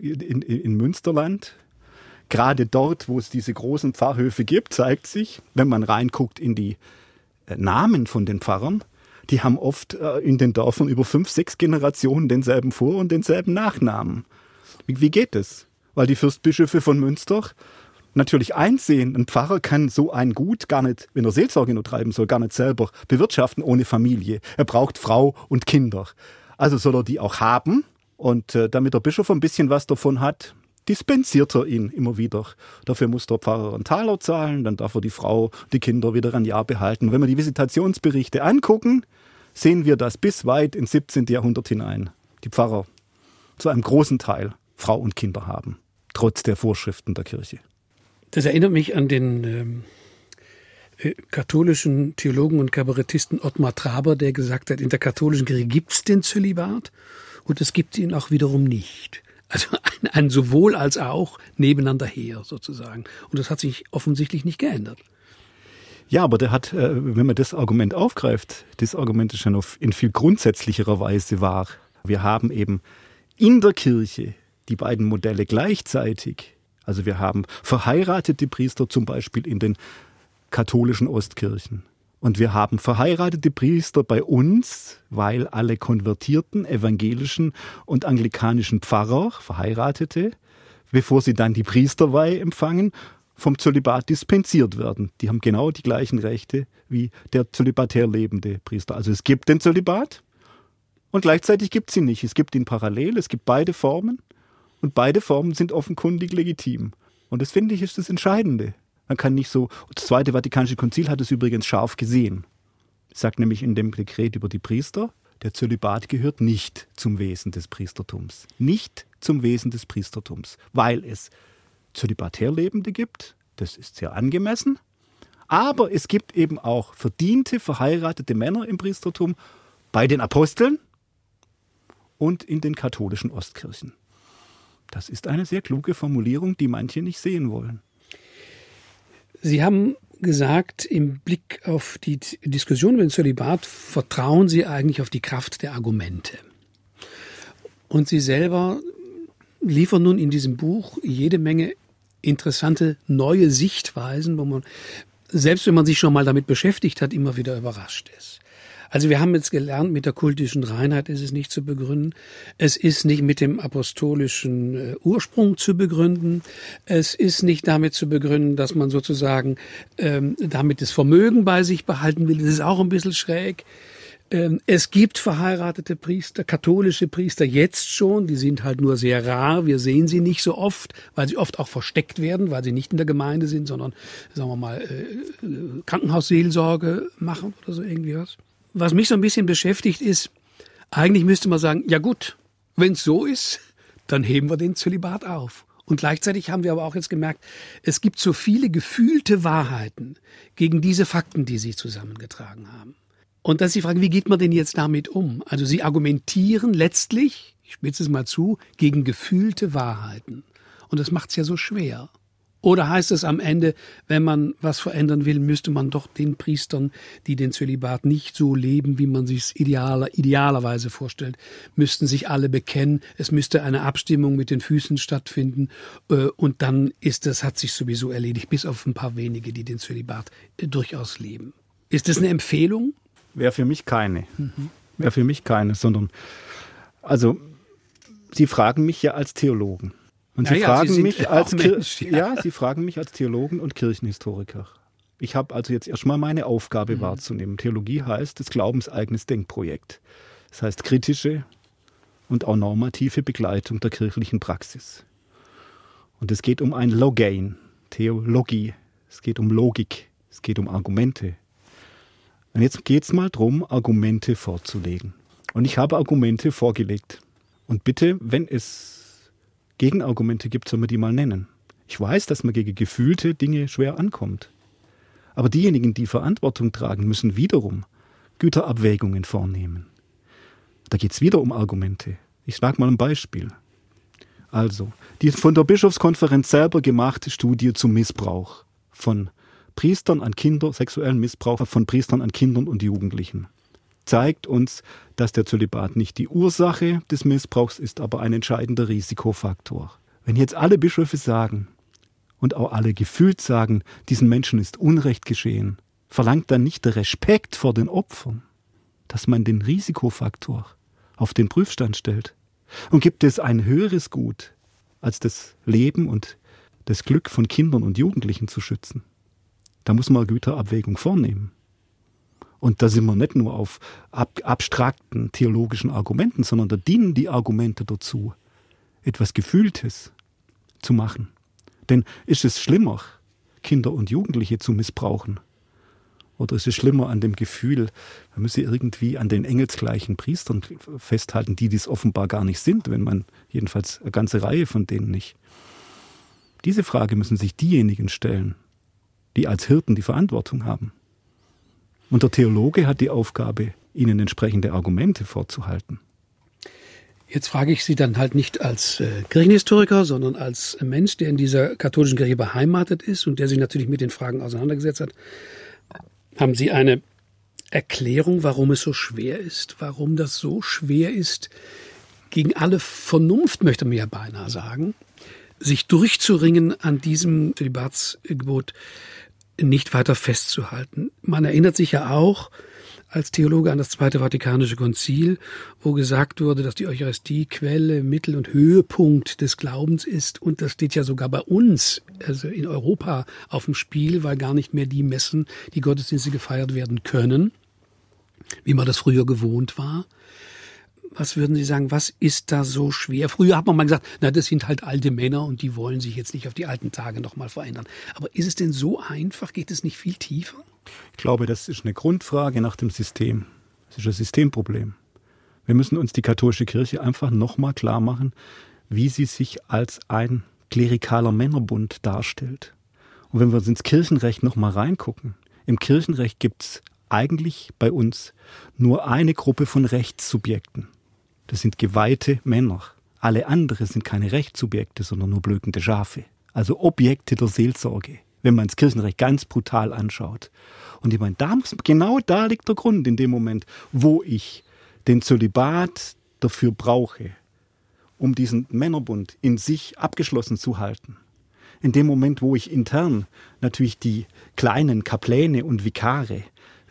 in Münsterland, gerade dort, wo es diese großen Pfarrhöfe gibt, zeigt sich, wenn man reinguckt in die Namen von den Pfarrern, die haben oft in den Dörfern über 5, 6 Generationen denselben Vor- und denselben Nachnamen. Wie geht das? Weil die Fürstbischöfe von Münster natürlich einsehen, ein Pfarrer kann so ein Gut gar nicht, wenn er Seelsorge nur treiben soll, gar nicht selber bewirtschaften ohne Familie. Er braucht Frau und Kinder. Also soll er die auch haben. Und damit der Bischof ein bisschen was davon hat, dispensiert er ihn immer wieder. Dafür muss der Pfarrer einen Taler zahlen, dann darf er die Frau, die Kinder wieder ein Jahr behalten. Wenn wir die Visitationsberichte angucken, sehen wir das bis weit ins 17. Jahrhundert hinein. Die Pfarrer zu einem großen Teil Frau und Kinder haben, trotz der Vorschriften der Kirche. Das erinnert mich an den katholischen Theologen und Kabarettisten Ottmar Traber, der gesagt hat, in der katholischen Kirche gibt's den Zölibat und es gibt ihn auch wiederum nicht. Also ein sowohl als auch nebeneinander her sozusagen. Und das hat sich offensichtlich nicht geändert. Ja, aber der hat, wenn man das Argument aufgreift, das Argument ist ja noch in viel grundsätzlicherer Weise wahr. Wir haben eben in der Kirche die beiden Modelle gleichzeitig. Also wir haben verheiratete Priester zum Beispiel in den katholischen Ostkirchen. Und wir haben verheiratete Priester bei uns, weil alle konvertierten evangelischen und anglikanischen Pfarrer, Verheiratete, bevor sie dann die Priesterweihe empfangen, vom Zölibat dispensiert werden. Die haben genau die gleichen Rechte wie der zölibatär lebende Priester. Also es gibt den Zölibat und gleichzeitig gibt es ihn nicht. Es gibt ihn parallel, es gibt beide Formen und beide Formen sind offenkundig legitim. Und das finde ich ist das Entscheidende. Man kann nicht so, das Zweite Vatikanische Konzil hat es übrigens scharf gesehen. Es sagt nämlich in dem Dekret über die Priester, der Zölibat gehört nicht zum Wesen des Priestertums. Nicht zum Wesen des Priestertums, weil es zölibatär Lebende gibt, das ist sehr angemessen, aber es gibt eben auch verdiente, verheiratete Männer im Priestertum bei den Aposteln und in den katholischen Ostkirchen. Das ist eine sehr kluge Formulierung, die manche nicht sehen wollen. Sie haben gesagt, im Blick auf die Diskussion über den Zölibat vertrauen Sie eigentlich auf die Kraft der Argumente. Und Sie selber liefern nun in diesem Buch jede Menge interessante neue Sichtweisen, wo man, selbst wenn man sich schon mal damit beschäftigt hat, immer wieder überrascht ist. Also wir haben jetzt gelernt, mit der kultischen Reinheit ist es nicht zu begründen. Es ist nicht mit dem apostolischen Ursprung zu begründen. Es ist nicht damit zu begründen, dass man sozusagen damit das Vermögen bei sich behalten will. Das ist auch ein bisschen schräg. Es gibt verheiratete Priester, katholische Priester jetzt schon, die sind halt nur sehr rar, wir sehen sie nicht so oft, weil sie oft auch versteckt werden, weil sie nicht in der Gemeinde sind, sondern, sagen wir mal, Krankenhausseelsorge machen oder so irgendwie was. Was mich so ein bisschen beschäftigt ist, eigentlich müsste man sagen, ja gut, wenn es so ist, dann heben wir den Zölibat auf. Und gleichzeitig haben wir aber auch jetzt gemerkt, es gibt so viele gefühlte Wahrheiten gegen diese Fakten, die Sie zusammengetragen haben. Und das ist die Frage, wie geht man denn jetzt damit um? Also Sie argumentieren letztlich, ich spitze es mal zu, gegen gefühlte Wahrheiten. Und das macht es ja so schwer. Oder heißt es am Ende, wenn man was verändern will, müsste man doch den Priestern, die den Zölibat nicht so leben, wie man sich es idealerweise vorstellt, müssten sich alle bekennen. Es müsste eine Abstimmung mit den Füßen stattfinden. Und dann hat sich sowieso erledigt, bis auf ein paar wenige, die den Zölibat durchaus leben. Ist das eine Empfehlung? Wäre für mich keine. Wäre für mich keine, sondern, also, Sie fragen mich ja als Theologen. Und Sie fragen mich als Sie fragen mich als Theologen und Kirchenhistoriker. Ich habe also jetzt erstmal meine Aufgabe wahrzunehmen. Theologie heißt das glaubenseigenes Denkprojekt. Das heißt kritische und auch normative Begleitung der kirchlichen Praxis. Und es geht um ein Logein, Theologie. Es geht um Logik. Es geht um Argumente. Und jetzt geht es mal darum, Argumente vorzulegen. Und ich habe Argumente vorgelegt. Und bitte, wenn es Gegenargumente gibt, soll man die mal nennen. Ich weiß, dass man gegen gefühlte Dinge schwer ankommt. Aber diejenigen, die Verantwortung tragen, müssen wiederum Güterabwägungen vornehmen. Da geht es wieder um Argumente. Ich sage mal ein Beispiel. Also, die von der Bischofskonferenz selber gemachte Studie zum Missbrauch von Priestern an Kinder, sexuellen Missbrauch von Priestern an Kindern und Jugendlichen, zeigt uns, dass der Zölibat nicht die Ursache des Missbrauchs ist, aber ein entscheidender Risikofaktor. Wenn jetzt alle Bischöfe sagen und auch alle gefühlt sagen, diesen Menschen ist Unrecht geschehen, verlangt dann nicht der Respekt vor den Opfern, dass man den Risikofaktor auf den Prüfstand stellt? Und gibt es ein höheres Gut, als das Leben und das Glück von Kindern und Jugendlichen zu schützen? Da muss man eine Güterabwägung vornehmen. Und da sind wir nicht nur auf abstrakten theologischen Argumenten, sondern da dienen die Argumente dazu, etwas Gefühltes zu machen. Denn ist es schlimmer, Kinder und Jugendliche zu missbrauchen? Oder ist es schlimmer an dem Gefühl, man müsse irgendwie an den engelsgleichen Priestern festhalten, die dies offenbar gar nicht sind, wenn man jedenfalls eine ganze Reihe von denen nicht. Diese Frage müssen sich diejenigen stellen, die als Hirten die Verantwortung haben. Und der Theologe hat die Aufgabe, ihnen entsprechende Argumente vorzuhalten. Jetzt frage ich Sie dann halt nicht als Kirchenhistoriker, sondern als Mensch, der in dieser katholischen Kirche beheimatet ist und der sich natürlich mit den Fragen auseinandergesetzt hat. Haben Sie eine Erklärung, warum es so schwer ist? Warum das so schwer ist, gegen alle Vernunft, möchte man ja beinahe sagen, sich durchzuringen an diesem Zölibatsgebot nicht weiter festzuhalten. Man erinnert sich ja auch als Theologe an das Zweite Vatikanische Konzil, wo gesagt wurde, dass die Eucharistie Quelle, Mittel und Höhepunkt des Glaubens ist. Und das steht ja sogar bei uns, also in Europa, auf dem Spiel, weil gar nicht mehr die Messen, die Gottesdienste gefeiert werden können, wie man das früher gewohnt war. Was würden Sie sagen, was ist da so schwer? Früher hat man mal gesagt, na, das sind halt alte Männer und die wollen sich jetzt nicht auf die alten Tage nochmal verändern. Aber ist es denn so einfach? Geht es nicht viel tiefer? Ich glaube, das ist eine Grundfrage nach dem System. Das ist ein Systemproblem. Wir müssen uns die katholische Kirche einfach nochmal klar machen, wie sie sich als ein klerikaler Männerbund darstellt. Und wenn wir uns ins Kirchenrecht nochmal reingucken, im Kirchenrecht gibt es eigentlich bei uns nur eine Gruppe von Rechtssubjekten. Das sind geweihte Männer. Alle anderen sind keine Rechtssubjekte, sondern nur blökende Schafe. Also Objekte der Seelsorge, wenn man das Kirchenrecht ganz brutal anschaut. Und ich meine, genau da liegt der Grund in dem Moment, wo ich den Zölibat dafür brauche, um diesen Männerbund in sich abgeschlossen zu halten. In dem Moment, wo ich intern natürlich die kleinen Kapläne und Vikare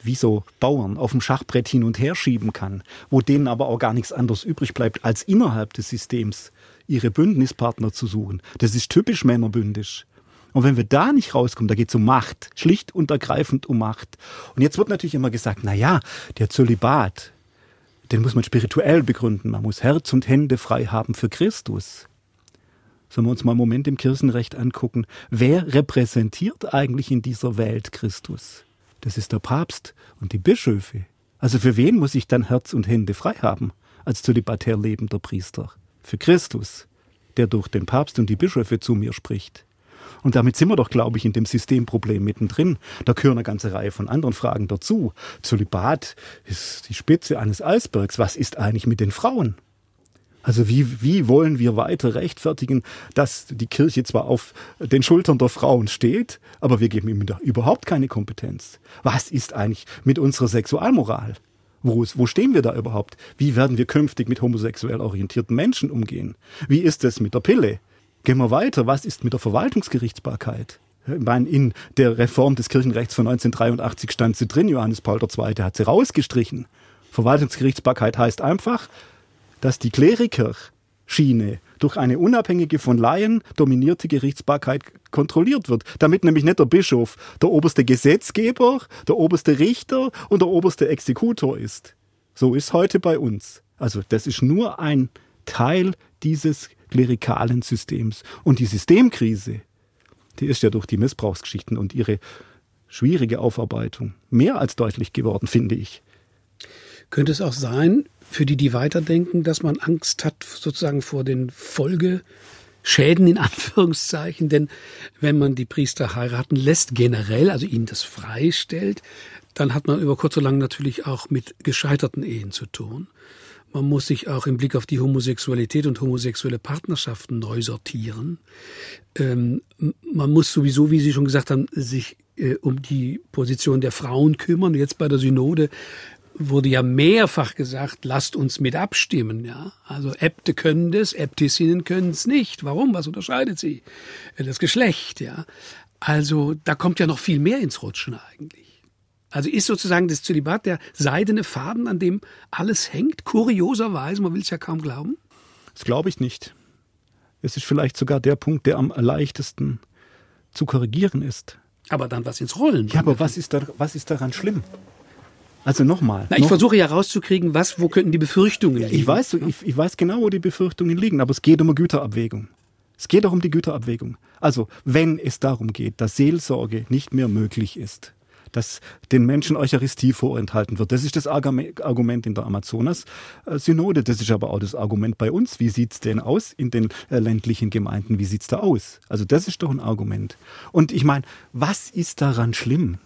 wie so Bauern auf dem Schachbrett hin und her schieben kann, wo denen aber auch gar nichts anderes übrig bleibt, als innerhalb des Systems ihre Bündnispartner zu suchen. Das ist typisch männerbündisch. Und wenn wir da nicht rauskommen, da geht es um Macht, schlicht und ergreifend um Macht. Und jetzt wird natürlich immer gesagt, na ja, der Zölibat, den muss man spirituell begründen. Man muss Herz und Hände frei haben für Christus. Sollen wir uns mal einen Moment im Kirchenrecht angucken. Wer repräsentiert eigentlich in dieser Welt Christus? Das ist der Papst und die Bischöfe. Also für wen muss ich dann Herz und Hände frei haben als zölibatär lebender Priester? Für Christus, der durch den Papst und die Bischöfe zu mir spricht. Und damit sind wir doch, glaube ich, in dem Systemproblem mittendrin. Da gehören eine ganze Reihe von anderen Fragen dazu. Zölibat ist die Spitze eines Eisbergs. Was ist eigentlich mit den Frauen? Also wie wollen wir weiter rechtfertigen, dass die Kirche zwar auf den Schultern der Frauen steht, aber wir geben ihm überhaupt keine Kompetenz? Was ist eigentlich mit unserer Sexualmoral? Wo stehen wir da überhaupt? Wie werden wir künftig mit homosexuell orientierten Menschen umgehen? Wie ist es mit der Pille? Gehen wir weiter. Was ist mit der Verwaltungsgerichtsbarkeit? Ich meine, in der Reform des Kirchenrechts von 1983 stand sie drin. Johannes Paul II. Hat sie rausgestrichen. Verwaltungsgerichtsbarkeit heißt einfach, dass die Klerikerschiene durch eine unabhängige, von Laien dominierte Gerichtsbarkeit kontrolliert wird. Damit nämlich nicht der Bischof der oberste Gesetzgeber, der oberste Richter und der oberste Exekutor ist. So ist heute bei uns. Also das ist nur ein Teil dieses klerikalen Systems. Und die Systemkrise, die ist ja durch die Missbrauchsgeschichten und ihre schwierige Aufarbeitung mehr als deutlich geworden, finde ich. Könnte es auch sein, für die weiterdenken, dass man Angst hat sozusagen vor den Folgeschäden in Anführungszeichen? Denn wenn man die Priester heiraten lässt, generell, also ihnen das freistellt, dann hat man über kurz oder lang natürlich auch mit gescheiterten Ehen zu tun. Man muss sich auch im Blick auf die Homosexualität und homosexuelle Partnerschaften neu sortieren. Man muss sowieso, wie Sie schon gesagt haben, sich um die Position der Frauen kümmern. Jetzt bei der Synode wurde ja mehrfach gesagt, lasst uns mit abstimmen. Ja? Also Äbte können das, Äbtissinnen können es nicht. Warum? Was unterscheidet sie? Das Geschlecht. Ja? Also da kommt ja noch viel mehr ins Rutschen eigentlich. Also ist sozusagen das Zölibat der seidene Faden, an dem alles hängt, kurioserweise, man will es ja kaum glauben? Das glaube ich nicht. Es ist vielleicht sogar der Punkt, der am leichtesten zu korrigieren ist. Aber dann was ins Rollen. Ja, aber was ist daran schlimm? Also nochmal. Ich versuche ja rauszukriegen, wo könnten die Befürchtungen liegen. Ich weiß genau, wo die Befürchtungen liegen, aber es geht um eine Güterabwägung. Es geht auch um die Güterabwägung. Also, wenn es darum geht, dass Seelsorge nicht mehr möglich ist, dass den Menschen Eucharistie vorenthalten wird, das ist das Argument in der Amazonas-Synode, das ist aber auch das Argument bei uns. Wie sieht's denn aus in den ländlichen Gemeinden? Wie sieht's da aus? Also, das ist doch ein Argument. Und ich meine, was ist daran schlimm,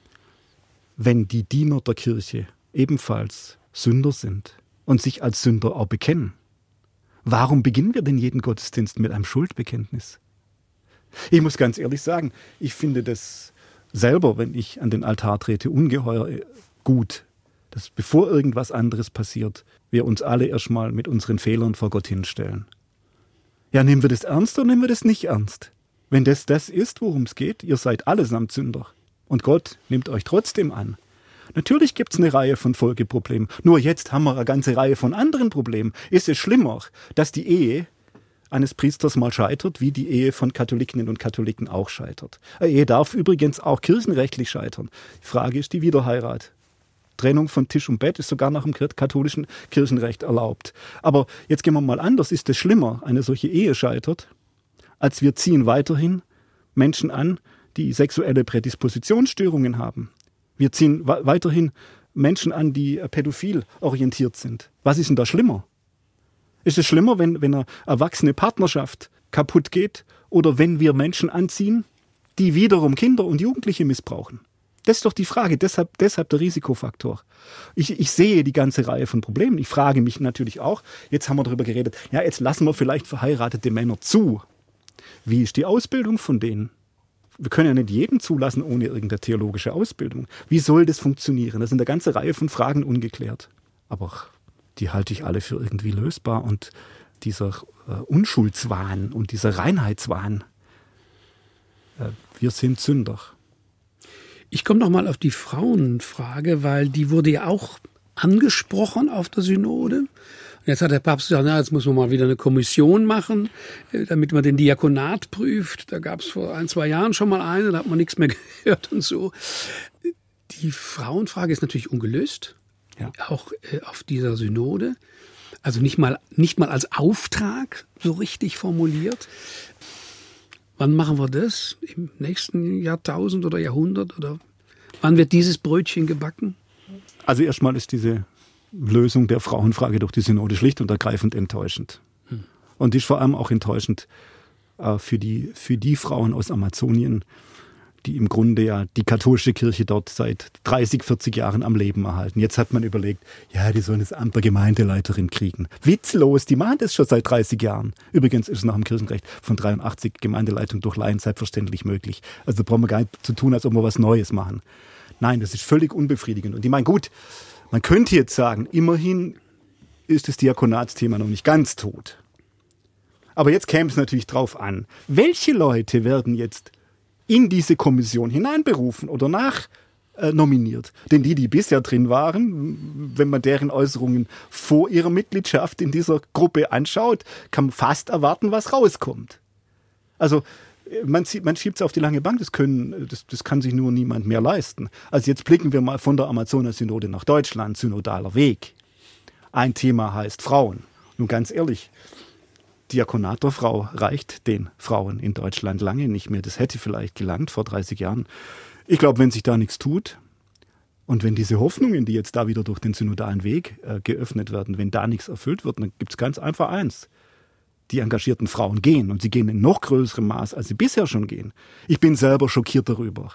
wenn die Diener der Kirche ebenfalls Sünder sind und sich als Sünder auch bekennen? Warum beginnen wir denn jeden Gottesdienst mit einem Schuldbekenntnis? Ich muss ganz ehrlich sagen, ich finde das selber, wenn ich an den Altar trete, ungeheuer gut, dass bevor irgendwas anderes passiert, wir uns alle erstmal mit unseren Fehlern vor Gott hinstellen. Ja, nehmen wir das ernst oder nehmen wir das nicht ernst? Wenn das ist, worum es geht, ihr seid allesamt Sünder. Und Gott nimmt euch trotzdem an. Natürlich gibt es eine Reihe von Folgeproblemen. Nur jetzt haben wir eine ganze Reihe von anderen Problemen. Ist es schlimmer, dass die Ehe eines Priesters mal scheitert, wie die Ehe von Katholikinnen und Katholiken auch scheitert? Eine Ehe darf übrigens auch kirchenrechtlich scheitern. Die Frage ist die Wiederheirat. Trennung von Tisch und Bett ist sogar nach dem katholischen Kirchenrecht erlaubt. Aber jetzt gehen wir mal anders. Ist es schlimmer, eine solche Ehe scheitert, als wir ziehen weiterhin Menschen an, die sexuelle Prädispositionsstörungen haben. Wir ziehen weiterhin Menschen an, die pädophil orientiert sind. Was ist denn da schlimmer? Ist es schlimmer, wenn eine erwachsene Partnerschaft kaputt geht oder wenn wir Menschen anziehen, die wiederum Kinder und Jugendliche missbrauchen? Das ist doch die Frage, deshalb der Risikofaktor. Ich sehe die ganze Reihe von Problemen. Ich frage mich natürlich auch, jetzt haben wir darüber geredet, ja, jetzt lassen wir vielleicht verheiratete Männer zu. Wie ist die Ausbildung von denen? Wir können ja nicht jeden zulassen ohne irgendeine theologische Ausbildung. Wie soll das funktionieren? Da sind eine ganze Reihe von Fragen ungeklärt. Aber die halte ich alle für irgendwie lösbar. Und dieser Unschuldswahn und dieser Reinheitswahn, wir sind Sünder. Ich komme noch mal auf die Frauenfrage, weil die wurde ja auch angesprochen auf der Synode. Jetzt hat der Papst gesagt, na, jetzt muss man mal wieder eine Kommission machen, damit man den Diakonat prüft. Da gab es vor 1-2 Jahren schon mal eine, da hat man nichts mehr gehört und so. Die Frauenfrage ist natürlich ungelöst, ja. Auch auf dieser Synode. Also nicht mal als Auftrag so richtig formuliert. Wann machen wir das? Im nächsten Jahrtausend oder Jahrhundert? Oder wann wird dieses Brötchen gebacken? Also erstmal ist diese Lösung der Frauenfrage durch die Synode schlicht und ergreifend enttäuschend. Und die ist vor allem auch enttäuschend für die Frauen aus Amazonien, die im Grunde ja die katholische Kirche dort seit 30, 40 Jahren am Leben erhalten. Jetzt hat man überlegt, ja, die sollen das Amt der Gemeindeleiterin kriegen. Witzlos, die machen das schon seit 30 Jahren. Übrigens ist es nach dem Kirchenrecht von 83 Gemeindeleitung durch Laien selbstverständlich möglich. Also da brauchen wir gar nicht zu tun, als ob wir was Neues machen. Nein, das ist völlig unbefriedigend. Und ich meine, gut, man könnte jetzt sagen, immerhin ist das Diakonatsthema noch nicht ganz tot. Aber jetzt käme es natürlich drauf an, welche Leute werden jetzt in diese Kommission hineinberufen oder nachnominiert. Denn die bisher drin waren, wenn man deren Äußerungen vor ihrer Mitgliedschaft in dieser Gruppe anschaut, kann man fast erwarten, was rauskommt. Also man schiebt es auf die lange Bank, das kann sich nur niemand mehr leisten. Also jetzt blicken wir mal von der Amazonas-Synode nach Deutschland, synodaler Weg. Ein Thema heißt Frauen. Nun ganz ehrlich, Diakonat der Frau reicht den Frauen in Deutschland lange nicht mehr. Das hätte vielleicht gelangt vor 30 Jahren. Ich glaube, wenn sich da nichts tut und wenn diese Hoffnungen, die jetzt da wieder durch den synodalen Weg geöffnet werden, wenn da nichts erfüllt wird, dann gibt es ganz einfach eins. Die engagierten Frauen gehen und sie gehen in noch größerem Maß, als sie bisher schon gehen. Ich bin selber schockiert darüber,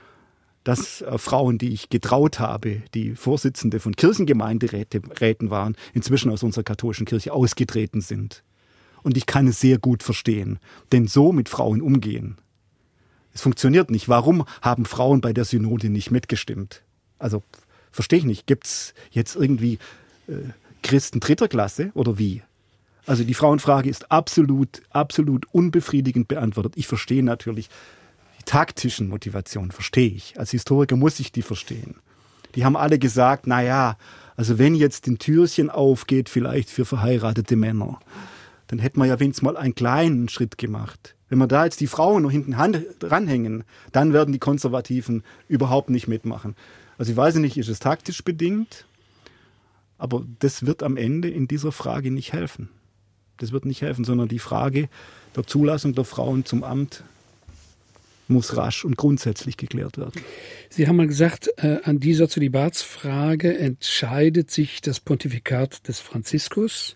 dass Frauen, die ich getraut habe, die Vorsitzende von Kirchengemeinderäten waren, inzwischen aus unserer katholischen Kirche ausgetreten sind. Und ich kann es sehr gut verstehen, denn so mit Frauen umgehen, es funktioniert nicht. Warum haben Frauen bei der Synode nicht mitgestimmt? Also, verstehe ich nicht. Gibt es jetzt irgendwie Christen dritter Klasse oder wie? Also die Frauenfrage ist absolut unbefriedigend beantwortet. Ich verstehe natürlich die taktischen Motivationen, verstehe ich. Als Historiker muss ich die verstehen. Die haben alle gesagt, naja, also wenn jetzt ein Türchen aufgeht, vielleicht für verheiratete Männer, dann hätten wir ja wenigstens mal einen kleinen Schritt gemacht. Wenn wir da jetzt die Frauen noch hinten dranhängen, dann werden die Konservativen überhaupt nicht mitmachen. Also ich weiß nicht, ist es taktisch bedingt, aber das wird am Ende in dieser Frage nicht helfen. Das wird nicht helfen, sondern die Frage der Zulassung der Frauen zum Amt muss rasch und grundsätzlich geklärt werden. Sie haben mal gesagt, an dieser Zölibatsfrage entscheidet sich das Pontifikat des Franziskus.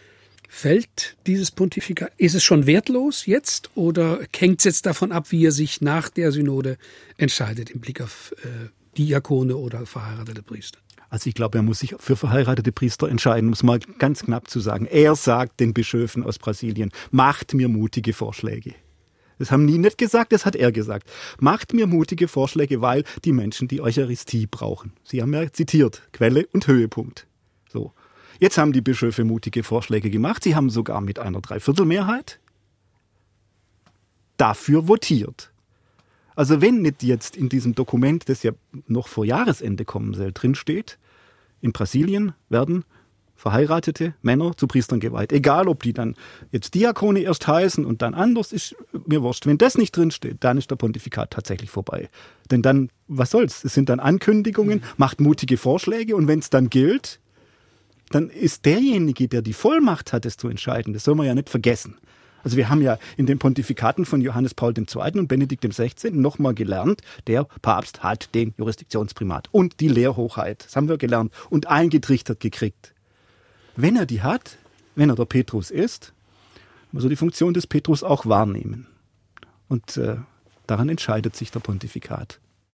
Fällt dieses Pontifikat, ist es schon wertlos jetzt oder hängt es jetzt davon ab, wie er sich nach der Synode entscheidet im Blick auf Diakone oder verheiratete Priester? Also ich glaube, er muss sich für verheiratete Priester entscheiden, um es mal ganz knapp zu sagen. Er sagt den Bischöfen aus Brasilien, macht mir mutige Vorschläge. Das haben die nicht gesagt, das hat er gesagt. Macht mir mutige Vorschläge, weil die Menschen die Eucharistie brauchen. Sie haben ja zitiert, Quelle und Höhepunkt. So. Jetzt haben die Bischöfe mutige Vorschläge gemacht. Sie haben sogar mit einer Dreiviertelmehrheit dafür votiert. Also wenn nicht jetzt in diesem Dokument, das ja noch vor Jahresende kommen soll, drinsteht, in Brasilien werden verheiratete Männer zu Priestern geweiht. Egal, ob die dann jetzt Diakone erst heißen und dann anders, ist mir wurscht. Wenn das nicht drinsteht, dann ist der Pontifikat tatsächlich vorbei. Denn dann, was soll's? Es sind dann Ankündigungen, macht mutige Vorschläge und wenn es dann gilt, dann ist derjenige, der die Vollmacht hat, es zu entscheiden. Das soll man ja nicht vergessen. Also wir haben ja in den Pontifikaten von Johannes Paul II. Und Benedikt XVI. Nochmal gelernt, der Papst hat den Jurisdiktionsprimat und die Lehrhoheit. Das haben wir gelernt und eingetrichtert gekriegt. Wenn er die hat, wenn er der Petrus ist, muss er die Funktion des Petrus auch wahrnehmen. Und daran entscheidet sich der Pontifikat.